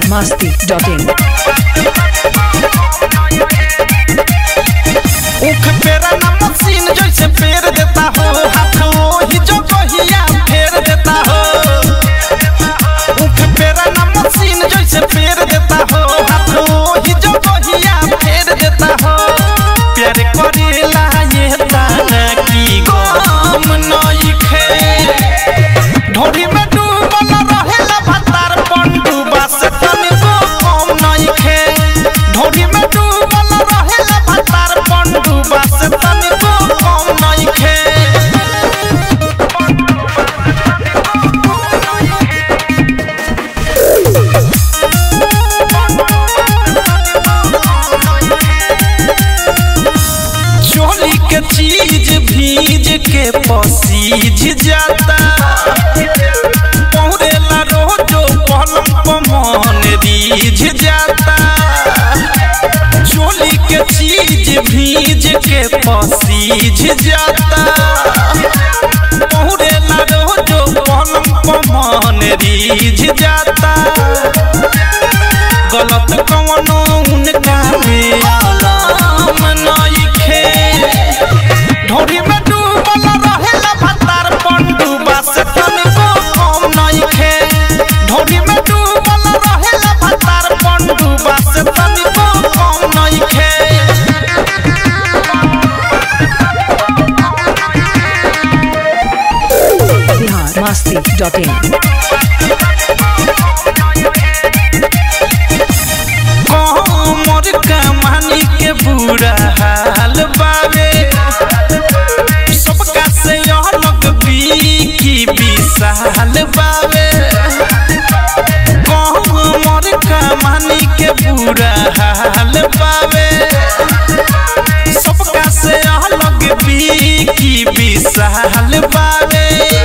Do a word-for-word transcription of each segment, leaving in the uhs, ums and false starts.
masti dot in. उख पेरा ना मशीन जैसे पेर देता हो, हाथ वही जो कहिया फेर देता हो। उख पेरा ना मशीन जैसे पेर देता हो, हाथ वही जो कहिया फेर देता हो। प्यार करेला ये ताना की गम नइखे, ढोरी में डूबल रहेला भतार पंडुबा से तनिको कम नइखे। ढोरी में डूबल रहेला भतार पंडुबा से तनिको कम नइखे। चोली के चीज भीज के पसीज जाता, पहुरेला रोजो पलंग पर मन रीझ जाता। चोली के चीज भीज के पसीज जाता, पहुरेला रोजो पलंग पर मन रीझ जाता। गलत कवनो उनका में आलम नइखे, ढोरी में डूबल रहेला भतार पंडुबा से तनिको कम नइखे। ढोरी में डूबल रहेला भतार पंडुबा से तनिको कम नइखे। Bihar masti dot in. कमर कमानी के बुरा हाल बावे, सबका से अलग बीकी विशाल बावे। कमर कमानी के बुरा हाल बावे, सबका से अलग बीकी विशाल बावे।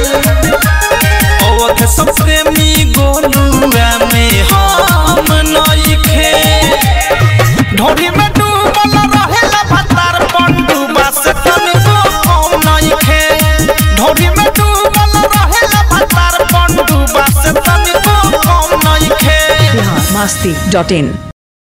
ओठ सब प्रेमी गोलुआ में हम नइखे, ढोरी में डूबल रहेला भतार पंडुबा से तनिको कम नइखे। ढोरी में डूबल रहेला भतार पंडुबा से तनिको कम नइखे। Bihar masti dot in.